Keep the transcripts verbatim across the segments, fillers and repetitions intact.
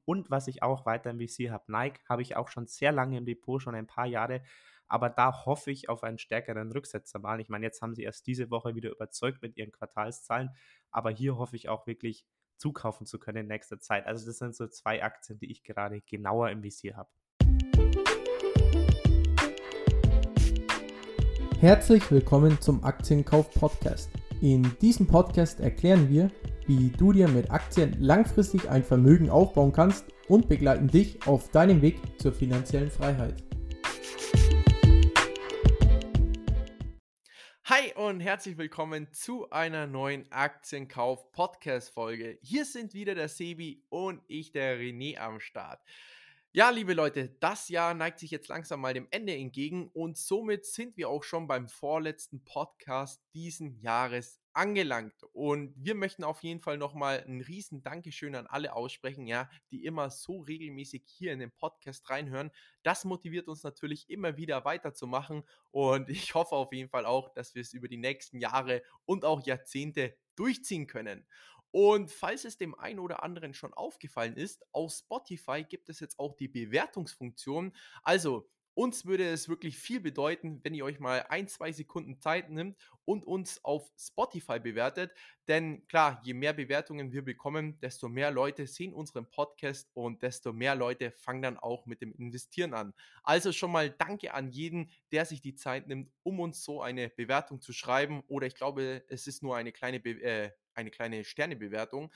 Und was ich auch weiter investiert habe, Nike, habe ich auch schon sehr lange im Depot, schon ein paar Jahre. Aber da hoffe ich auf einen stärkeren Rücksetzer mal. Ich meine, jetzt haben sie erst diese Woche wieder überzeugt mit ihren Quartalszahlen. Aber hier hoffe ich auch wirklich zukaufen zu können in nächster Zeit. Also das sind so zwei Aktien, die ich gerade genauer im Visier habe. Herzlich willkommen zum Aktienkauf-Podcast. In diesem Podcast erklären wir, wie du dir mit Aktien langfristig ein Vermögen aufbauen kannst und begleiten dich auf deinem Weg zur finanziellen Freiheit. Hi und herzlich willkommen zu einer neuen Aktienkauf-Podcast-Folge. Hier sind wieder der Sebi und ich, der René, am Start. Ja, liebe Leute, das Jahr neigt sich jetzt langsam mal dem Ende entgegen und somit sind wir auch schon beim vorletzten Podcast diesen Jahres angelangt. Und wir möchten auf jeden Fall nochmal ein riesen Dankeschön an alle aussprechen, ja, die immer so regelmäßig hier in den Podcast reinhören. Das motiviert uns natürlich immer wieder weiterzumachen und ich hoffe auf jeden Fall auch, dass wir es über die nächsten Jahre und auch Jahrzehnte durchziehen können. Und falls es dem einen oder anderen schon aufgefallen ist, auf Spotify gibt es jetzt auch die Bewertungsfunktion. Also, uns würde es wirklich viel bedeuten, wenn ihr euch mal ein, zwei Sekunden Zeit nimmt und uns auf Spotify bewertet. Denn klar, je mehr Bewertungen wir bekommen, desto mehr Leute sehen unseren Podcast und desto mehr Leute fangen dann auch mit dem Investieren an. Also schon mal danke an jeden, der sich die Zeit nimmt, um uns so eine Bewertung zu schreiben. Oder ich glaube, es ist nur eine kleine, Be äh, eine kleine Sternebewertung.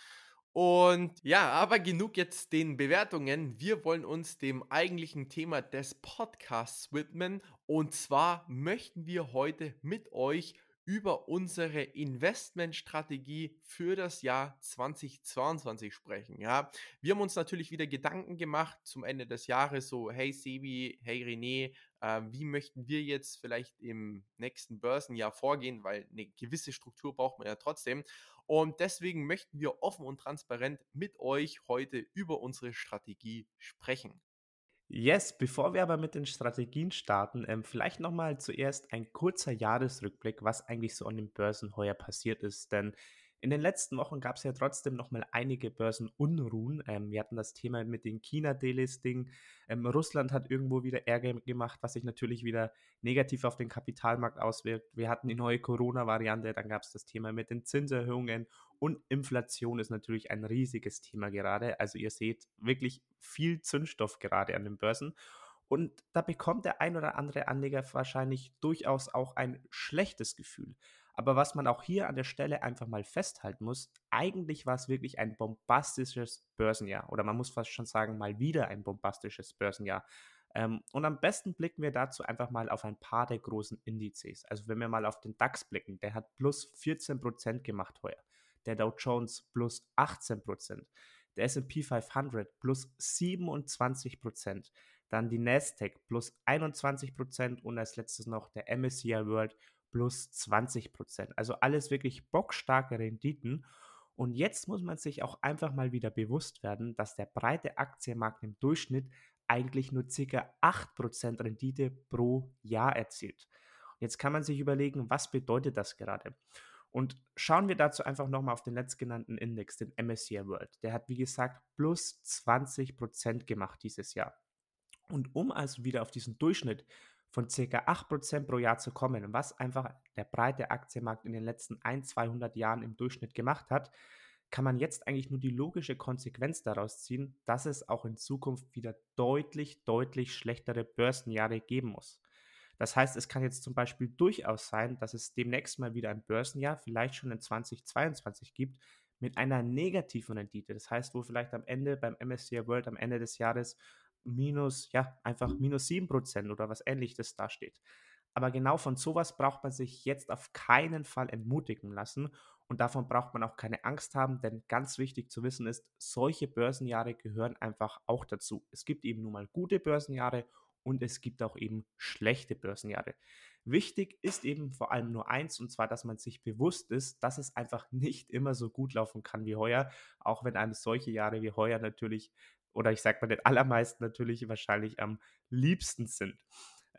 Und ja, aber genug jetzt den Bewertungen. Wir wollen uns dem eigentlichen Thema des Podcasts widmen. Und zwar möchten wir heute mit euch über unsere Investmentstrategie für das Jahr zweitausendzweiundzwanzig sprechen. Ja, wir haben uns natürlich wieder Gedanken gemacht zum Ende des Jahres, so hey Sebi, hey René, äh, wie möchten wir jetzt vielleicht im nächsten Börsenjahr vorgehen, weil eine gewisse Struktur braucht man ja trotzdem. Und deswegen möchten wir offen und transparent mit euch heute über unsere Strategie sprechen. Yes, bevor wir aber mit den Strategien starten, ähm, vielleicht nochmal zuerst ein kurzer Jahresrückblick, was eigentlich so an den Börsen heuer passiert ist. Denn in den letzten Wochen gab es ja trotzdem nochmal einige Börsenunruhen. Ähm, wir hatten das Thema mit dem China-Delisting. Ähm, Russland hat irgendwo wieder Ärger gemacht, was sich natürlich wieder negativ auf den Kapitalmarkt auswirkt. Wir hatten die neue Corona-Variante, dann gab es das Thema mit den Zinserhöhungen und Inflation ist natürlich ein riesiges Thema gerade. Also ihr seht wirklich viel Zündstoff gerade an den Börsen. Und da bekommt der ein oder andere Anleger wahrscheinlich durchaus auch ein schlechtes Gefühl. Aber was man auch hier an der Stelle einfach mal festhalten muss, eigentlich war es wirklich ein bombastisches Börsenjahr. Oder man muss fast schon sagen, mal wieder ein bombastisches Börsenjahr. Ähm, und am besten blicken wir dazu einfach mal auf ein paar der großen Indizes. Also wenn wir mal auf den DAX blicken, der hat plus vierzehn Prozent gemacht heuer. Der Dow Jones plus achtzehn Prozent. Der S und P fünfhundert plus siebenundzwanzig Prozent. Dann die Nasdaq plus einundzwanzig Prozent und als letztes noch der M S C I World plus zwanzig Prozent. Also alles wirklich bockstarke Renditen. Und jetzt muss man sich auch einfach mal wieder bewusst werden, dass der breite Aktienmarkt im Durchschnitt eigentlich nur ca. acht Prozent Rendite pro Jahr erzielt. Jetzt kann man sich überlegen, was bedeutet das gerade? Und schauen wir dazu einfach nochmal auf den letztgenannten Index, den M S C I World. Der hat, wie gesagt, plus zwanzig Prozent gemacht dieses Jahr. Und um also wieder auf diesen Durchschnitt von ca. acht Prozent pro Jahr zu kommen, was einfach der breite Aktienmarkt in den letzten hundert, zweihundert Jahren im Durchschnitt gemacht hat, kann man jetzt eigentlich nur die logische Konsequenz daraus ziehen, dass es auch in Zukunft wieder deutlich, deutlich schlechtere Börsenjahre geben muss. Das heißt, es kann jetzt zum Beispiel durchaus sein, dass es demnächst mal wieder ein Börsenjahr, vielleicht schon in zweitausendzweiundzwanzig gibt, mit einer negativen Rendite. Das heißt, wo vielleicht am Ende beim M S C I World am Ende des Jahres minus, ja, einfach minus sieben Prozent oder was Ähnliches dasteht. Aber genau von sowas braucht man sich jetzt auf keinen Fall entmutigen lassen und davon braucht man auch keine Angst haben, denn ganz wichtig zu wissen ist, solche Börsenjahre gehören einfach auch dazu. Es gibt eben nun mal gute Börsenjahre und es gibt auch eben schlechte Börsenjahre. Wichtig ist eben vor allem nur eins, und zwar, dass man sich bewusst ist, dass es einfach nicht immer so gut laufen kann wie heuer, auch wenn einem solche Jahre wie heuer natürlich, oder ich sage mal den allermeisten natürlich wahrscheinlich am liebsten sind. Ähm,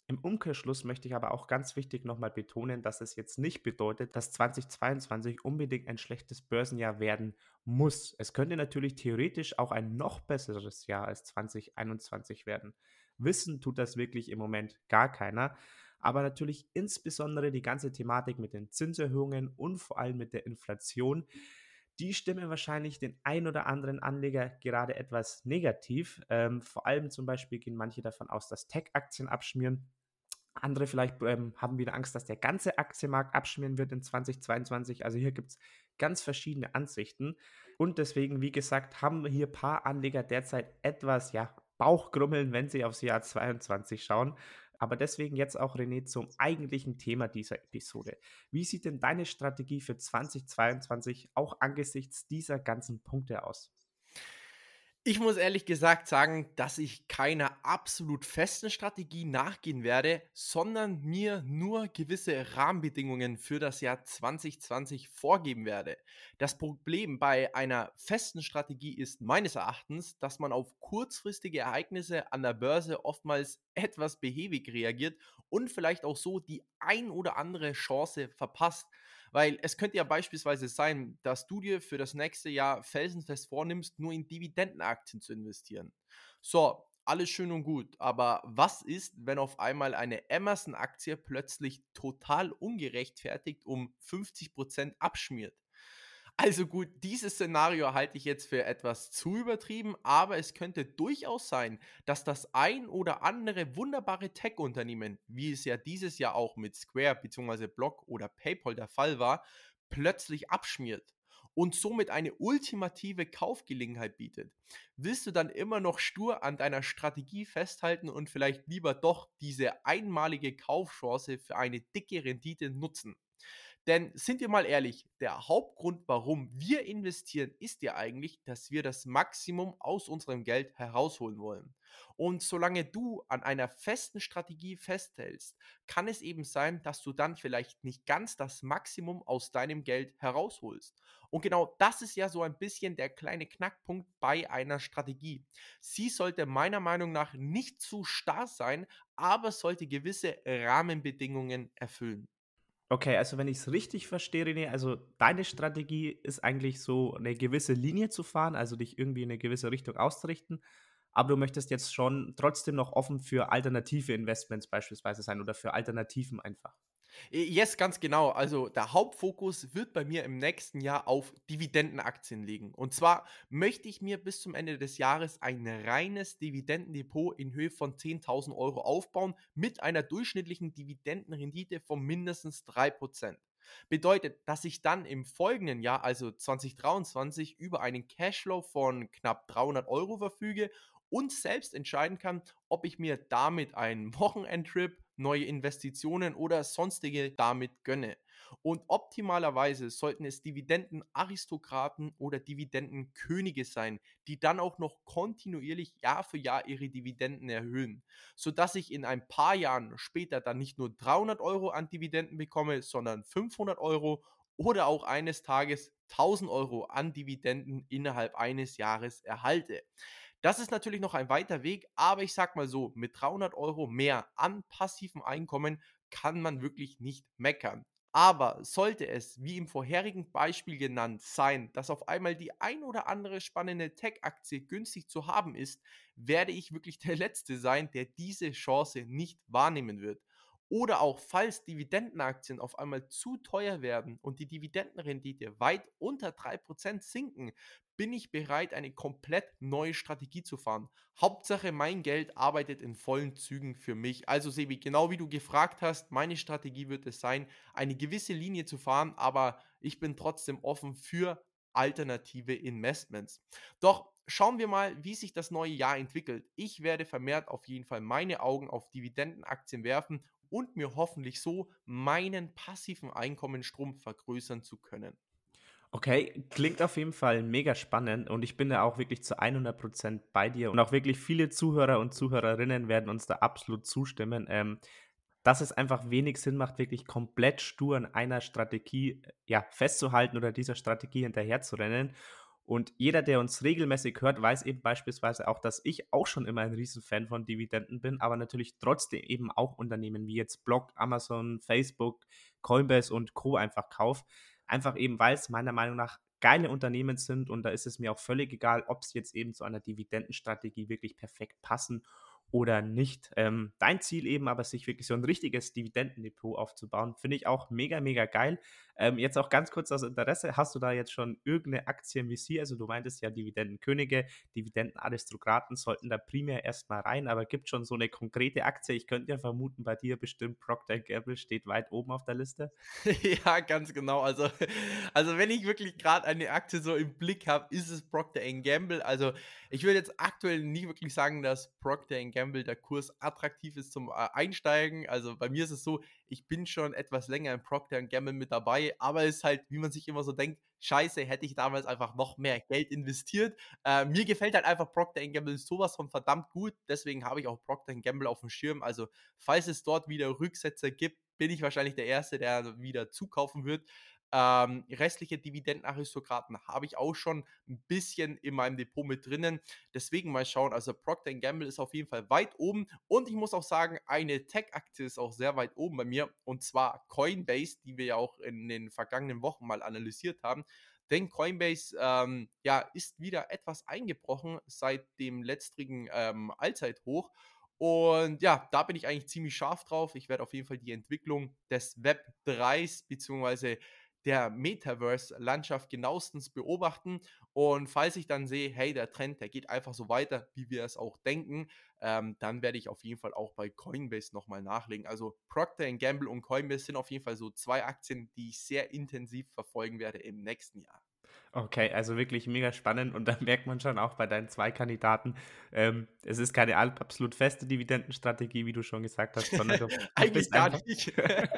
Im Umkehrschluss möchte ich aber auch ganz wichtig nochmal betonen, dass es jetzt nicht bedeutet, dass zweitausendzweiundzwanzig unbedingt ein schlechtes Börsenjahr werden muss. Es könnte natürlich theoretisch auch ein noch besseres Jahr als zwanzig einundzwanzig werden. Wissen tut das wirklich im Moment gar keiner. Aber natürlich insbesondere die ganze Thematik mit den Zinserhöhungen und vor allem mit der Inflation, die stimmen wahrscheinlich den ein oder anderen Anleger gerade etwas negativ. Ähm, vor allem zum Beispiel gehen manche davon aus, dass Tech-Aktien abschmieren. Andere vielleicht ähm, haben wieder Angst, dass der ganze Aktienmarkt abschmieren wird in zweitausendzweiundzwanzig. Also hier gibt es ganz verschiedene Ansichten. Und deswegen, wie gesagt, haben hier ein paar Anleger derzeit etwas, ja, Bauchgrummeln, wenn sie aufs Jahr zweiundzwanzig schauen. Aber deswegen jetzt auch, René, zum eigentlichen Thema dieser Episode. Wie sieht denn deine Strategie für zweitausendzweiundzwanzig auch angesichts dieser ganzen Punkte aus? Ich muss ehrlich gesagt sagen, dass ich keiner absolut festen Strategie nachgehen werde, sondern mir nur gewisse Rahmenbedingungen für das Jahr zwanzig zwanzig vorgeben werde. Das Problem bei einer festen Strategie ist meines Erachtens, dass man auf kurzfristige Ereignisse an der Börse oftmals etwas behäbig reagiert und vielleicht auch so die ein oder andere Chance verpasst. Weil es könnte ja beispielsweise sein, dass du dir für das nächste Jahr felsenfest vornimmst, nur in Dividendenaktien zu investieren. So, alles schön und gut, aber was ist, wenn auf einmal eine Amazon-Aktie plötzlich total ungerechtfertigt um fünfzig Prozent abschmiert? Also gut, dieses Szenario halte ich jetzt für etwas zu übertrieben, aber es könnte durchaus sein, dass das ein oder andere wunderbare Tech-Unternehmen, wie es ja dieses Jahr auch mit Square bzw. Block oder PayPal der Fall war, plötzlich abschmiert und somit eine ultimative Kaufgelegenheit bietet. Willst du dann immer noch stur an deiner Strategie festhalten und vielleicht lieber doch diese einmalige Kaufchance für eine dicke Rendite nutzen? Denn sind wir mal ehrlich, der Hauptgrund, warum wir investieren, ist ja eigentlich, dass wir das Maximum aus unserem Geld herausholen wollen. Und solange du an einer festen Strategie festhältst, kann es eben sein, dass du dann vielleicht nicht ganz das Maximum aus deinem Geld herausholst. Und genau das ist ja so ein bisschen der kleine Knackpunkt bei einer Strategie. Sie sollte meiner Meinung nach nicht zu starr sein, aber sollte gewisse Rahmenbedingungen erfüllen. Okay, also wenn ich es richtig verstehe, René, also deine Strategie ist eigentlich so eine gewisse Linie zu fahren, also dich irgendwie in eine gewisse Richtung auszurichten, aber du möchtest jetzt schon trotzdem noch offen für alternative Investments beispielsweise sein oder für Alternativen einfach. Äh, Yes, ganz genau. Also der Hauptfokus wird bei mir im nächsten Jahr auf Dividendenaktien liegen. Und zwar möchte ich mir bis zum Ende des Jahres ein reines Dividendendepot in Höhe von zehntausend Euro aufbauen mit einer durchschnittlichen Dividendenrendite von mindestens drei Prozent. Bedeutet, dass ich dann im folgenden Jahr, also zwanzig dreiundzwanzig, über einen Cashflow von knapp dreihundert Euro verfüge und selbst entscheiden kann, ob ich mir damit einen Wochenendtrip, neue Investitionen oder sonstige damit gönne. Und optimalerweise sollten es Dividendenaristokraten oder Dividendenkönige sein, die dann auch noch kontinuierlich Jahr für Jahr ihre Dividenden erhöhen, sodass ich in ein paar Jahren später dann nicht nur dreihundert Euro an Dividenden bekomme, sondern fünfhundert Euro oder auch eines Tages tausend Euro an Dividenden innerhalb eines Jahres erhalte. Das ist natürlich noch ein weiter Weg, aber ich sag mal so, mit dreihundert Euro mehr an passivem Einkommen kann man wirklich nicht meckern. Aber sollte es, wie im vorherigen Beispiel genannt, sein, dass auf einmal die ein oder andere spannende Tech-Aktie günstig zu haben ist, werde ich wirklich der Letzte sein, der diese Chance nicht wahrnehmen wird. Oder auch falls Dividendenaktien auf einmal zu teuer werden und die Dividendenrendite weit unter drei Prozent sinken, bin ich bereit, eine komplett neue Strategie zu fahren. Hauptsache, mein Geld arbeitet in vollen Zügen für mich. Also Sebi, genau wie du gefragt hast, meine Strategie wird es sein, eine gewisse Linie zu fahren, aber ich bin trotzdem offen für alternative Investments. Doch schauen wir mal, wie sich das neue Jahr entwickelt. Ich werde vermehrt auf jeden Fall meine Augen auf Dividendenaktien werfen und mir hoffentlich so meinen passiven Einkommensstrom vergrößern zu können. Okay, klingt auf jeden Fall mega spannend und ich bin da auch wirklich zu hundert Prozent bei dir und auch wirklich viele Zuhörer und Zuhörerinnen werden uns da absolut zustimmen, ähm, dass es einfach wenig Sinn macht, wirklich komplett stur an einer Strategie, äh, ja, festzuhalten oder dieser Strategie hinterherzurennen. Und jeder, der uns regelmäßig hört, weiß eben beispielsweise auch, dass ich auch schon immer ein Riesenfan von Dividenden bin, aber natürlich trotzdem eben auch Unternehmen wie jetzt Block, Amazon, Facebook, Coinbase und Co. einfach kaufe. Einfach eben, weil es meiner Meinung nach geile Unternehmen sind und da ist es mir auch völlig egal, ob es jetzt eben zu einer Dividendenstrategie wirklich perfekt passen oder nicht. Ähm, dein Ziel eben aber, sich wirklich so ein richtiges Dividendendepot aufzubauen, finde ich auch mega, mega geil. Ähm, jetzt auch ganz kurz aus Interesse, hast du da jetzt schon irgendeine Aktie im V C? Also du meintest ja Dividendenkönige, Dividendenaristokraten sollten da primär erstmal rein, aber gibt schon so eine konkrete Aktie? Ich könnte ja vermuten, bei dir bestimmt Procter Gamble steht weit oben auf der Liste. Ja, ganz genau. Also also, wenn ich wirklich gerade eine Aktie so im Blick habe, ist es Procter Gamble. Also, ich würde jetzt aktuell nie wirklich sagen, dass Procter Gamble der Kurs attraktiv ist zum, äh, Einsteigen. Also, bei mir ist es so, ich bin schon etwas länger in Procter Gamble mit dabei, aber es ist halt, wie man sich immer so denkt: „Scheiße, hätte ich damals einfach noch mehr Geld investiert.“ Äh, mir gefällt halt einfach Procter Gamble sowas von verdammt gut, deswegen habe ich auch Procter Gamble auf dem Schirm. Also, falls es dort wieder Rücksetzer gibt, bin ich wahrscheinlich der Erste, der wieder zukaufen wird. Ähm, restliche Dividendenaristokraten habe ich auch schon ein bisschen in meinem Depot mit drinnen. Deswegen mal schauen. Also Procter Gamble ist auf jeden Fall weit oben. Und ich muss auch sagen, eine Tech-Aktie ist auch sehr weit oben bei mir. Und zwar Coinbase, die wir ja auch in den vergangenen Wochen mal analysiert haben. Denn Coinbase ähm, ja, ist wieder etwas eingebrochen seit dem letztrigen ähm, Allzeithoch. Und ja, da bin ich eigentlich ziemlich scharf drauf. Ich werde auf jeden Fall die Entwicklung des Web drei beziehungsweise der Metaverse-Landschaft genauestens beobachten. Und falls ich dann sehe, hey, der Trend, der geht einfach so weiter, wie wir es auch denken, ähm, dann werde ich auf jeden Fall auch bei Coinbase nochmal nachlegen. Also Procter Gamble und Coinbase sind auf jeden Fall so zwei Aktien, die ich sehr intensiv verfolgen werde im nächsten Jahr. Okay, also wirklich mega spannend und da merkt man schon auch bei deinen zwei Kandidaten, ähm, es ist keine al absolut feste Dividendenstrategie, wie du schon gesagt hast, sondern du du Eigentlich bist gar einfach nicht.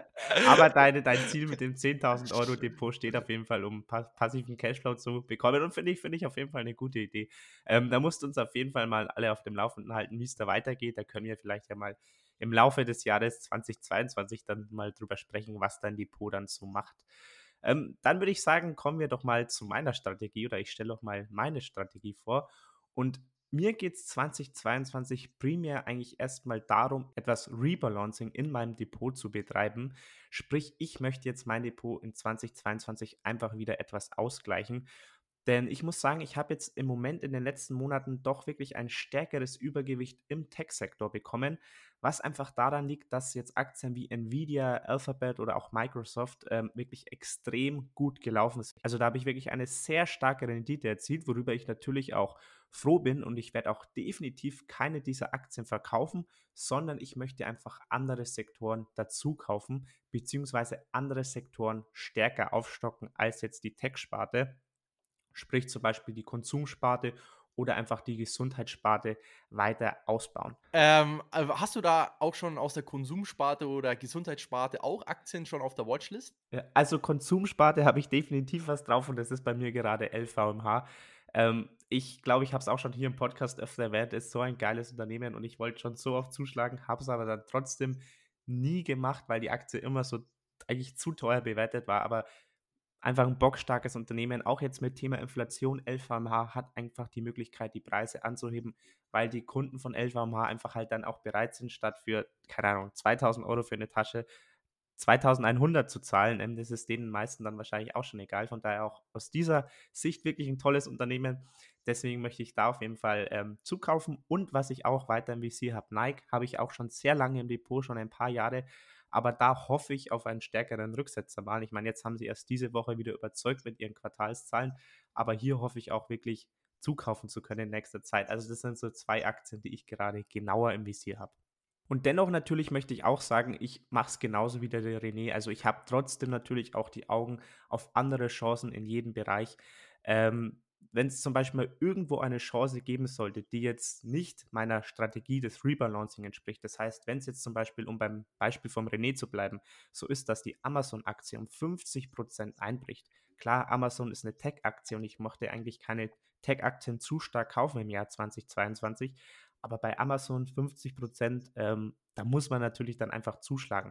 aber deine dein Ziel mit dem zehntausend Euro Depot steht auf jeden Fall, um pa passiven Cashflow zu bekommen und finde ich finde ich auf jeden Fall eine gute Idee. Ähm, da musst du uns auf jeden Fall mal alle auf dem Laufenden halten, wie es da weitergeht. Da können wir vielleicht ja mal im Laufe des Jahres zweitausendzweiundzwanzig dann mal drüber sprechen, was dein Depot dann so macht. Ähm, dann würde ich sagen, kommen wir doch mal zu meiner Strategie oder ich stelle doch mal meine Strategie vor. Und mir geht es zweitausendzweiundzwanzig primär eigentlich erstmal darum, etwas Rebalancing in meinem Depot zu betreiben. Sprich, ich möchte jetzt mein Depot in zweitausendzweiundzwanzig einfach wieder etwas ausgleichen. Denn ich muss sagen, ich habe jetzt im Moment in den letzten Monaten doch wirklich ein stärkeres Übergewicht im Tech-Sektor bekommen, was einfach daran liegt, dass jetzt Aktien wie Nvidia, Alphabet oder auch Microsoft ähm, wirklich extrem gut gelaufen sind. Also da habe ich wirklich eine sehr starke Rendite erzielt, worüber ich natürlich auch froh bin und ich werde auch definitiv keine dieser Aktien verkaufen, sondern ich möchte einfach andere Sektoren dazu kaufen, beziehungsweise andere Sektoren stärker aufstocken als jetzt die Tech-Sparte. Sprich zum Beispiel die Konsumsparte oder einfach die Gesundheitssparte weiter ausbauen. Ähm, äh, hast du da auch schon aus der Konsumsparte oder Gesundheitssparte auch Aktien schon auf der Watchlist? Ja, also Konsumsparte habe ich definitiv was drauf und das ist bei mir gerade L V M H. Ähm, ich glaube, ich habe es auch schon hier im Podcast öfter erwähnt, ist so ein geiles Unternehmen und ich wollte schon so oft zuschlagen, habe es aber dann trotzdem nie gemacht, weil die Aktie immer so eigentlich zu teuer bewertet war. Aber einfach ein bockstarkes Unternehmen, auch jetzt mit Thema Inflation. L V M H hat einfach die Möglichkeit, die Preise anzuheben, weil die Kunden von L V M H einfach halt dann auch bereit sind, statt für, keine Ahnung, zweitausend Euro für eine Tasche zweitausendeinhundert zu zahlen. Ähm, das ist denen meisten dann wahrscheinlich auch schon egal. Von daher auch aus dieser Sicht wirklich ein tolles Unternehmen. Deswegen möchte ich da auf jeden Fall ähm, zukaufen. Und was ich auch weiter im V C habe, Nike, habe ich auch schon sehr lange im Depot, schon ein paar Jahre. Aber da hoffe ich auf einen stärkeren Rücksetzer mal. Ich meine, jetzt haben sie erst diese Woche wieder überzeugt mit ihren Quartalszahlen. Aber hier hoffe ich auch wirklich zukaufen zu können in nächster Zeit. Also das sind so zwei Aktien, die ich gerade genauer im V C habe. Und dennoch natürlich möchte ich auch sagen, ich mache es genauso wie der René. Also ich habe trotzdem natürlich auch die Augen auf andere Chancen in jedem Bereich. Ähm, Wenn es zum Beispiel mal irgendwo eine Chance geben sollte, die jetzt nicht meiner Strategie des Rebalancing entspricht. Das heißt, wenn es jetzt zum Beispiel, um beim Beispiel vom René zu bleiben, so ist, dass die Amazon-Aktie um fünfzig Prozent einbricht. Klar, Amazon ist eine Tech-Aktie und ich mochte eigentlich keine Tech-Aktien zu stark kaufen im Jahr zweitausendzweiundzwanzig. Aber bei Amazon fünfzig Prozent, ähm, da muss man natürlich dann einfach zuschlagen.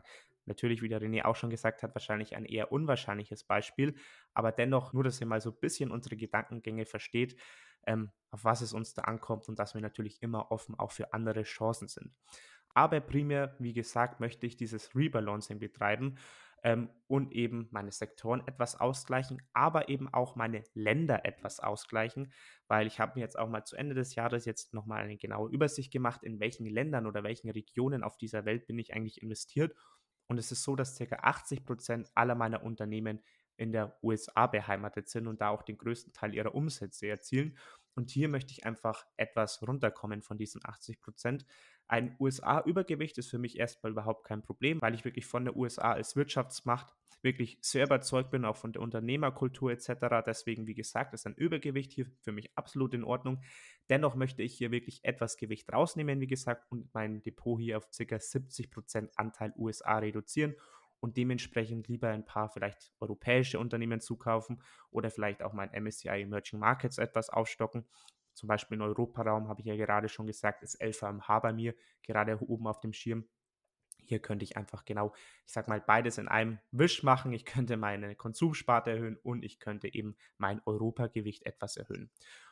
Natürlich, wie der René auch schon gesagt hat, wahrscheinlich ein eher unwahrscheinliches Beispiel, aber dennoch nur, dass ihr mal so ein bisschen unsere Gedankengänge versteht, ähm, auf was es uns da ankommt und dass wir natürlich immer offen auch für andere Chancen sind. Aber primär, wie gesagt, möchte ich dieses Rebalancing betreiben ähm, und eben meine Sektoren etwas ausgleichen, aber eben auch meine Länder etwas ausgleichen, weil ich habe mir jetzt auch mal zu Ende des Jahres jetzt nochmal eine genaue Übersicht gemacht, in welchen Ländern oder welchen Regionen auf dieser Welt bin ich eigentlich investiert. Und es ist so, dass ca. achtzig Prozent aller meiner Unternehmen in der U S A beheimatet sind und da auch den größten Teil ihrer Umsätze erzielen. Und hier möchte ich einfach etwas runterkommen von diesen achtzig Prozent. Ein U S A-Übergewicht ist für mich erstmal überhaupt kein Problem, weil ich wirklich von der U S A als Wirtschaftsmacht wirklich sehr überzeugt bin, auch von der Unternehmerkultur et cetera. Deswegen, wie gesagt, ist ein Übergewicht hier für mich absolut in Ordnung. Dennoch möchte ich hier wirklich etwas Gewicht rausnehmen, wie gesagt, und mein Depot hier auf ca. siebzig Prozent Anteil U S A reduzieren und dementsprechend lieber ein paar vielleicht europäische Unternehmen zukaufen oder vielleicht auch mein M S C I Emerging Markets etwas aufstocken. Zum Beispiel im Europaraum, habe ich ja gerade schon gesagt, ist L V M H bei mir gerade oben auf dem Schirm. Hier könnte ich einfach genau, ich sag mal, beides in einem Wisch machen. Ich könnte meine Konsumsparte erhöhen und ich könnte eben mein Europagewicht etwas erhöhen.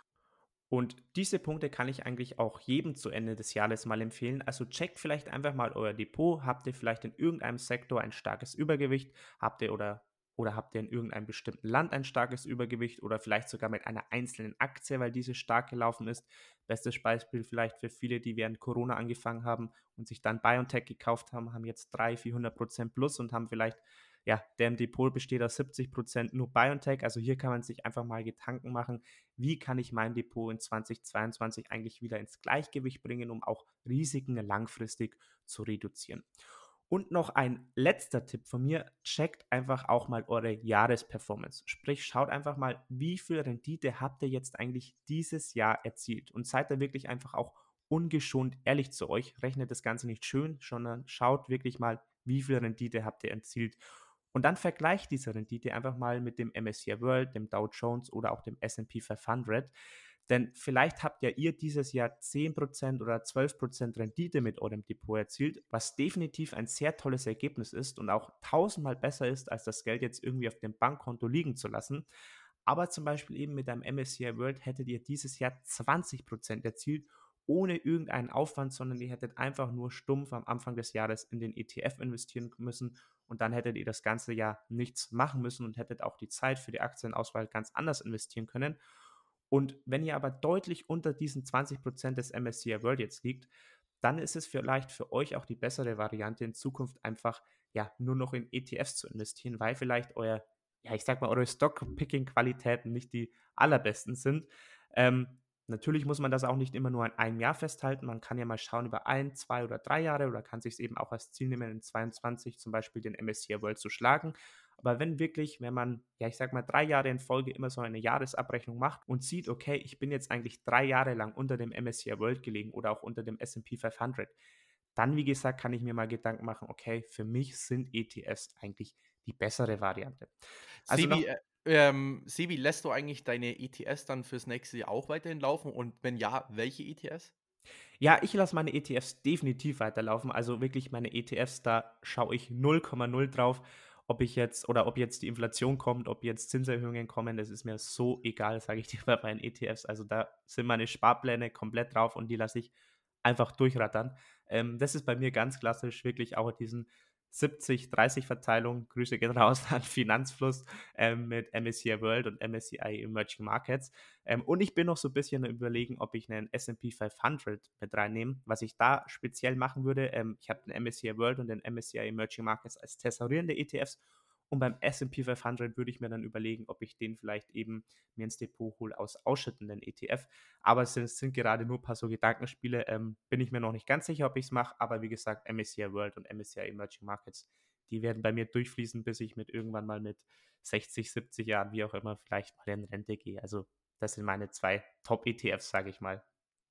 Und diese Punkte kann ich eigentlich auch jedem zu Ende des Jahres mal empfehlen. Also checkt vielleicht einfach mal euer Depot. Habt ihr vielleicht in irgendeinem Sektor ein starkes Übergewicht? Habt ihr oder, oder habt ihr in irgendeinem bestimmten Land ein starkes Übergewicht oder vielleicht sogar mit einer einzelnen Aktie, weil diese stark gelaufen ist? Bestes Beispiel vielleicht für viele, die während Corona angefangen haben und sich dann BioNTech gekauft haben, haben jetzt dreihundert, vierhundert Prozent plus und haben vielleicht, ja, deren Depot besteht aus siebzig Prozent nur BioNTech. Also hier kann man sich einfach mal Gedanken machen, wie kann ich mein Depot in zweitausendzweiundzwanzig eigentlich wieder ins Gleichgewicht bringen, um auch Risiken langfristig zu reduzieren. Und noch ein letzter Tipp von mir, checkt einfach auch mal eure Jahresperformance. Sprich, schaut einfach mal, wie viel Rendite habt ihr jetzt eigentlich dieses Jahr erzielt und seid da wirklich einfach auch ungeschont ehrlich zu euch. Rechnet das Ganze nicht schön, sondern schaut wirklich mal, wie viel Rendite habt ihr erzielt. Und dann vergleicht diese Rendite einfach mal mit dem M S C I World, dem Dow Jones oder auch dem S und P fünfhundert. Denn vielleicht habt ja ihr dieses Jahr zehn Prozent oder zwölf Prozent Rendite mit eurem Depot erzielt, was definitiv ein sehr tolles Ergebnis ist und auch tausendmal besser ist, als das Geld jetzt irgendwie auf dem Bankkonto liegen zu lassen. Aber zum Beispiel eben mit einem M S C I World hättet ihr dieses Jahr zwanzig Prozent erzielt, ohne irgendeinen Aufwand, sondern ihr hättet einfach nur stumpf am Anfang des Jahres in den E T F investieren müssen und dann hättet ihr das ganze Jahr nichts machen müssen und hättet auch die Zeit für die Aktienauswahl ganz anders investieren können. Und wenn ihr aber deutlich unter diesen zwanzig Prozent des M S C I World jetzt liegt, dann ist es vielleicht für euch auch die bessere Variante in Zukunft einfach ja nur noch in E T Fs zu investieren, weil vielleicht euer, ja ich sag mal, eure Stock-Picking-Qualitäten nicht die allerbesten sind. Ähm, Natürlich muss man das auch nicht immer nur an einem Jahr festhalten. Man kann ja mal schauen über ein, zwei oder drei Jahre oder kann sich es eben auch als Ziel nehmen, in zweiundzwanzig zum Beispiel den M S C I World zu schlagen. Aber wenn wirklich, wenn man, ja, ich sag mal, drei Jahre in Folge immer so eine Jahresabrechnung macht und sieht, okay, ich bin jetzt eigentlich drei Jahre lang unter dem M S C I World gelegen oder auch unter dem S und P fünfhundert, dann, wie gesagt, kann ich mir mal Gedanken machen, okay, für mich sind E T Fs eigentlich die bessere Variante. Also Sebi, noch, äh, ähm, Sebi, lässt du eigentlich deine E T Fs dann fürs nächste Jahr auch weiterhin laufen? Und wenn ja, welche E T Fs? ja, ich lasse meine E T Fs definitiv weiterlaufen. Also wirklich meine E T Fs, da schaue ich null Komma null drauf, ob ich jetzt oder ob jetzt die Inflation kommt, ob jetzt Zinserhöhungen kommen. Das ist mir so egal, sage ich dir bei meinen E T Fs. Also da sind meine Sparpläne komplett drauf und die lasse ich einfach durchrattern. Ähm, das ist bei mir ganz klassisch wirklich auch diesen siebzig dreißig Verteilung. Grüße gehen raus an Finanzfluss ähm, mit M S C I World und M S C I Emerging Markets. Ähm, und ich bin noch so ein bisschen am Überlegen, ob ich einen S und P fünfhundert mit reinnehme. Was ich da speziell machen würde, ähm, ich habe den M S C I World und den M S C I Emerging Markets als tesorierende E T Fs. Und beim S und P fünfhundert würde ich mir dann überlegen, ob ich den vielleicht eben mir ins Depot hole aus ausschüttenden E T F. Aber es sind, es sind gerade nur ein paar so Gedankenspiele. Ähm, bin ich mir noch nicht ganz sicher, ob ich es mache. Aber wie gesagt, M S C I World und M S C I Emerging Markets, die werden bei mir durchfließen, bis ich mit irgendwann mal mit sechzig, siebzig Jahren, wie auch immer, vielleicht mal in Rente gehe. Also das sind meine zwei Top-E T Fs, sage ich mal.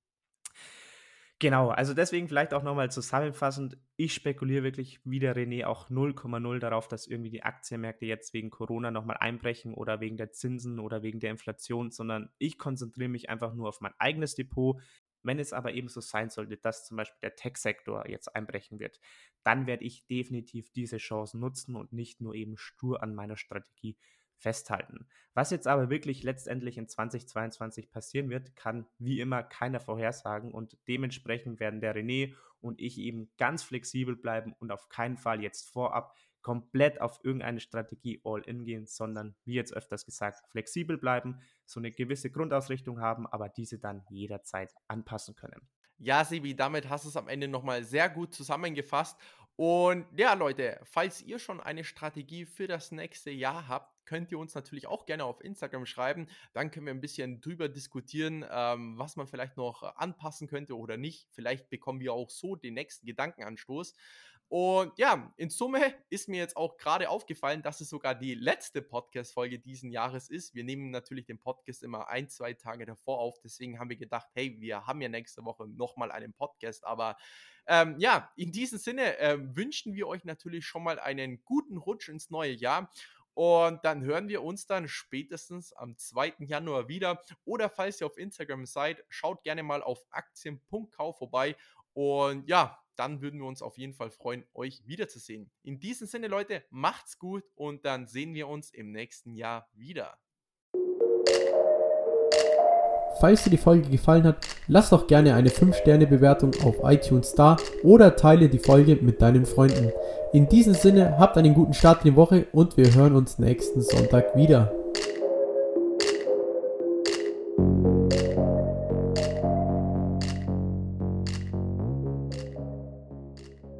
Genau, also deswegen vielleicht auch nochmal zusammenfassend, ich spekuliere wirklich wie der René auch null Komma null darauf, dass irgendwie die Aktienmärkte jetzt wegen Corona nochmal einbrechen oder wegen der Zinsen oder wegen der Inflation, sondern ich konzentriere mich einfach nur auf mein eigenes Depot. Wenn es aber eben so sein sollte, dass zum Beispiel der Tech-Sektor jetzt einbrechen wird, dann werde ich definitiv diese Chance nutzen und nicht nur eben stur an meiner Strategie festhalten. Was jetzt aber wirklich letztendlich in zwanzig zweiundzwanzig passieren wird, kann wie immer keiner vorhersagen und dementsprechend werden der René und ich eben ganz flexibel bleiben und auf keinen Fall jetzt vorab komplett auf irgendeine Strategie all in gehen, sondern wie jetzt öfters gesagt, flexibel bleiben, so eine gewisse Grundausrichtung haben, aber diese dann jederzeit anpassen können. Ja, Sebi, damit hast du es am Ende nochmal sehr gut zusammengefasst. Und ja, Leute, falls ihr schon eine Strategie für das nächste Jahr habt, könnt ihr uns natürlich auch gerne auf Instagram schreiben. Dann können wir ein bisschen drüber diskutieren, ähm, was man vielleicht noch anpassen könnte oder nicht. Vielleicht bekommen wir auch so den nächsten Gedankenanstoß. Und ja, in Summe ist mir jetzt auch gerade aufgefallen, dass es sogar die letzte Podcast-Folge diesen Jahres ist. Wir nehmen natürlich den Podcast immer ein, zwei Tage davor auf. Deswegen haben wir gedacht, hey, wir haben ja nächste Woche nochmal einen Podcast. Aber ähm, ja, in diesem Sinne äh, wünschen wir euch natürlich schon mal einen guten Rutsch ins neue Jahr. Und dann hören wir uns dann spätestens am zweiten Januar wieder. Oder falls ihr auf Instagram seid, schaut gerne mal auf aktien punkt kauf vorbei. Und ja, dann würden wir uns auf jeden Fall freuen, euch wiederzusehen. In diesem Sinne, Leute, macht's gut und dann sehen wir uns im nächsten Jahr wieder. Falls dir die Folge gefallen hat, lass doch gerne eine fünf Sterne Bewertung auf iTunes da oder teile die Folge mit deinen Freunden. In diesem Sinne, habt einen guten Start in die Woche und wir hören uns nächsten Sonntag wieder.